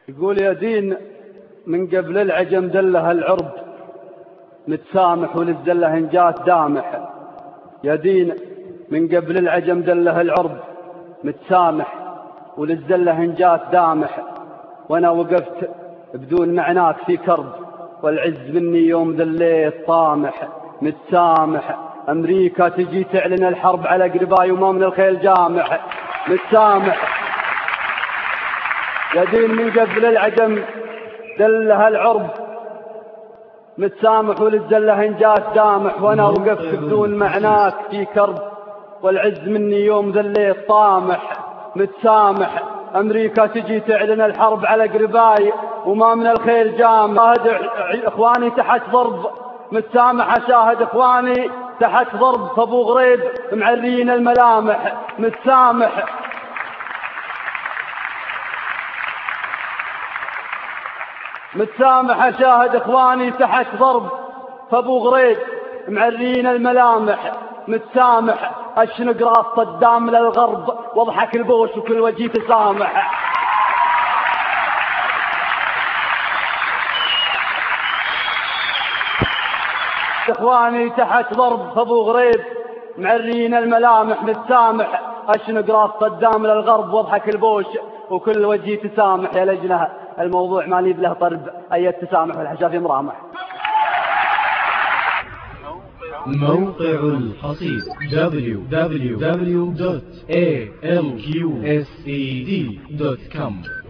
يقول يا دين من قبل العجم دله العرب متسامح وللزله إن جات دامح. يا دين من قبل العجم دله العرب متسامح وللزله إن جات دامح. وانا وقفت بدون معناك في كرب والعز مني يوم ذليت طامح. متسامح امريكا تجي تعلن الحرب على قرباي وما من الخيل جامح. متسامح يا دين من قبل العجم دله العرب متسامح وللزله إن جات دامح. وانا وقفت بدون معناك في كرب والعز مني يوم ذليت طامح. متسامح امريكا تجي تعلن الحرب على قرباي وما من الخيل جامح. شاهد اخواني تحت ضرب متسامح اشاهد اخواني تحت ضرب فابو غريب معرين الملامح. متسامح متسامح اشاهد اخواني تحت ضرب فابو غريب معرين الملامح. متسامح اشنق راس صدام للغرب واضحك البوش وكل وجهي تسامح. اخواني تحت ضرب فابو غريب معرين الملامح. متسامح اشنق راس صدام للغرب واضحك البوش وكل وجهي تسامح. يا لجنه الموضوع ما لي له طرب اي التسامح والحشافي مرامح. موقع القصيد www.alqsed.com